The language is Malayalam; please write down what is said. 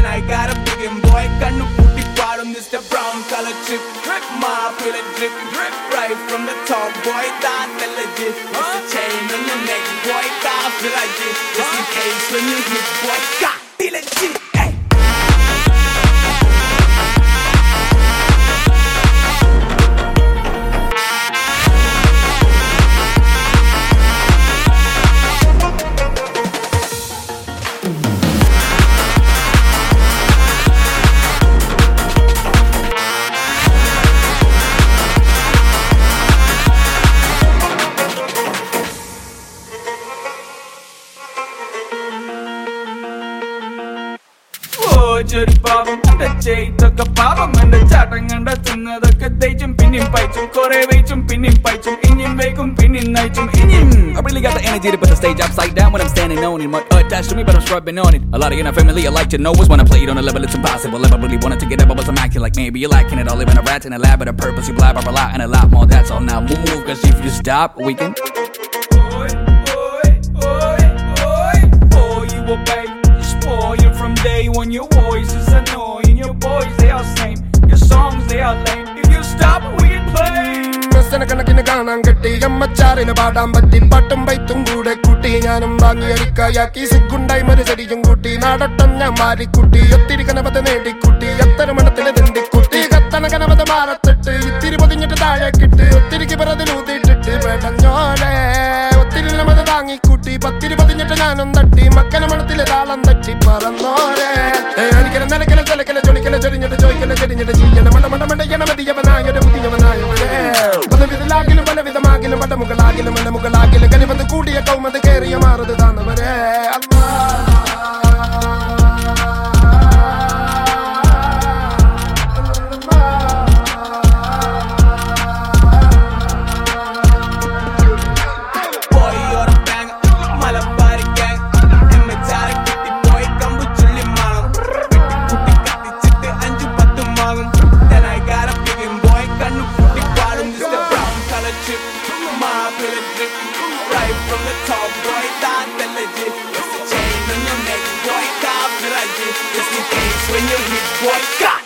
I got a big boy, kannu putti paadum Mr. Brown color chip, drip maapila drip, drip right from the top boy, daantella jit, it's a chain on your neck boy, kaafila jit, just in case when you hit boy, kaafila jit. Jari pavam, anda chay taka pavam, anda chatang anda tunna taka daychum pinning paichum, kore vaychum pinning paichum, inyin vaykum pinning naichum, inyin. I really got the energy to put the stage upside down when I'm standing on it. Mud attached to me, but I'm scrubbing on it. A lot of you not familiar, I like to know is when I play it on a level it's impossible. If I really wanted to get up, I wasn't acting like maybe you're lacking it. I live in a rat in a lab, but a purpose you blabber a lot and a lot more. That's all. Now move, cause if you stop, we can. Oh, you obey. Spoil from day one, your voice is annoying. Your boys, they are same. Your songs, they are lame. If you stop, we can play. കണക്കിന് കാണാൻ കിട്ടി അമ്മച്ചാറിന് പാടാൻ പറ്റി പാട്ടും പൈത്തും കൂടെ കൂട്ടി ഞാനും വാങ്ങി അടിക്കായാക്കി സിഗുണ്ടായി മരുചടിയും കൂട്ടി നാടൊട്ടം ഞാൻ മാറിക്കുട്ടി ഒത്തിരി കനപത നേടിക്കുട്ടി എത്ര മണത്തില് തിണ്ടിക്കുട്ടി കത്തണ കനപത മാറത്തിട്ട് ഇത്തിരി പൊതിഞ്ഞിട്ട് താഴേക്കിട്ട് ഒത്തിരിക്ക് പിറതിലൂതിയിട്ടിട്ട് പെടഞ്ഞോലെ ഒത്തിരി നമത് താങ്ങിക്കൂട്ടി പത്തിരി പൊതിഞ്ഞിട്ട് ഞാനും തട്ടി മക്കന മണത്തില് താളം തട്ടി പറന്നോലെ എനിക്കല നിലക്കല ചിലക്കല ചൊളിക്കല ചൊരിഞ്ഞിട്ട് ചോയ്ക്കല ചെരിഞ്ഞിട്ട് ചെയ്യണം മണ്ട മണ്ട മണ്ടയ്യണ മതിയവനായൊരു പുതിയവനായവരെ പലവിധലാകിലും പലവിധമാകിലും പടമുകളാകിലും മലമുകളാകിലും കനിവന്ന് കൂടിയ കൗമത് കേറിയ മാറുത് താന്നവരെ right from the top, boy, daantella jit, it's a chain on your neck, boy, kaafila jit, just in case when you hit, boy,